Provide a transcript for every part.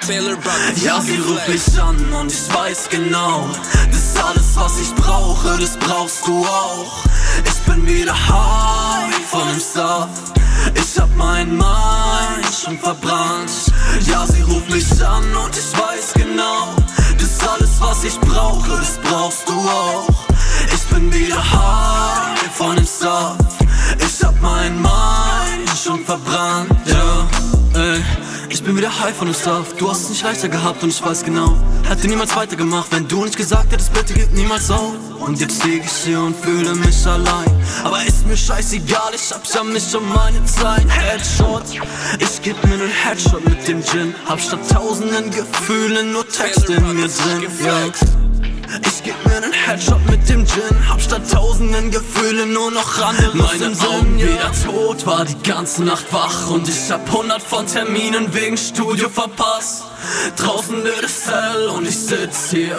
Ja, sie ruft mich an und ich weiß genau, das ist alles, was ich brauche, das brauchst du auch. Ich bin wieder high von dem Stuff, ich hab mein Mind schon verbrannt. Ja, sie ruft mich an und ich weiß genau, das ist alles, was ich brauche, das brauchst du auch. Ich bin wieder high von dem Stuff, ich hab mein Mind schon verbrannt, ja, ey. Ich bin wieder high von dem Stuff, du hast es nicht leichter gehabt und ich weiß genau, hätte niemals weitergemacht, wenn du nicht gesagt hättest, bitte gib niemals auf. Und jetzt lieg ich hier und fühle mich allein, aber ist mir scheißegal, ich hab ja mich um meine Zeit. Headshot, ich geb mir nen Headshot mit dem Gin, hab statt tausenden Gefühlen nur Texte in mir drin, ja. Ich geb mir nen Headshot mit dem Gin, hab statt tausenden Gefühlen nur noch andere. Meine Augen wieder tot, war die ganze Nacht wach und ich hab 100 von Terminen wegen Studio verpasst. Draußen wird es hell und ich sitz hier,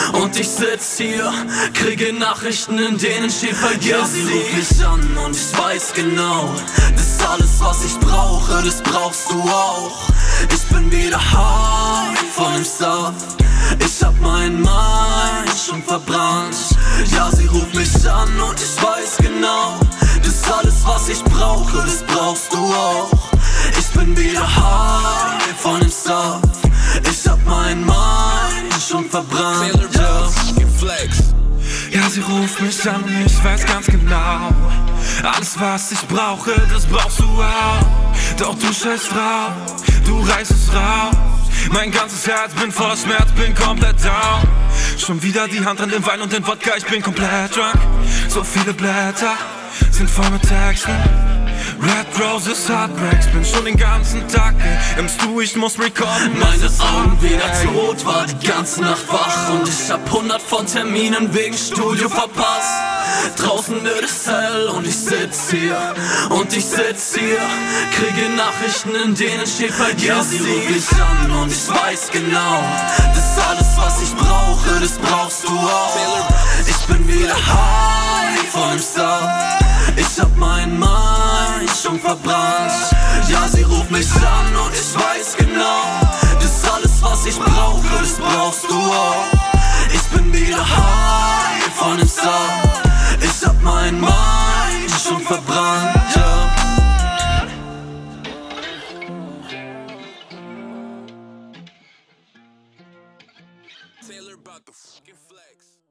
kriege Nachrichten, in denen steht vergiss. Ja, sie ruft mich an und ich weiß genau, das ist alles, was ich brauche, das brauchst du auch. Ich bin wieder high von dem Stuff, ich hab mein Mind schon verbrannt. Ja, sie ruft mich an und ich weiß genau, das ist alles, was ich brauche, das brauchst du auch. Ich bin wieder high von dem Stuff, ich hab mein Mind schon verbrannt, ja. Ja, sie ruft mich an und ich weiß ganz genau, alles, was ich brauche, das brauchst du auch. Doch du scheiß drauf, du reißt es raus. Mein ganzes Herz, bin voller Schmerz, bin komplett down. Schon wieder die Hand an dem Wein und den Wodka, ich bin komplett drunk. So viele Blätter sind voll mit Texten, Red Roses, Heartbreaks, bin schon den ganzen Tag im Stu, ich muss recorden. Meine Augen wieder tot, war die ganze Nacht wach und ich hab 100 von Terminen wegen Studio verpasst. Draußen wird es hell und ich sitz hier, kriege Nachrichten, in denen steht vergiss. Ja, sie ruft mich an und ich weiß genau, das ist alles, was ich brauche, das brauchst du auch. Ich bin wieder high von dem Stuff, ich hab mein Mind schon verbrannt. Ja, sie ruft mich an und ich weiß genau, das ist alles, was ich brauche, das brauchst du auch. Ich bin wieder high von dem Stuff, ich hab mein Mind schon verbrannt, ja. Taylor about the fucking flex.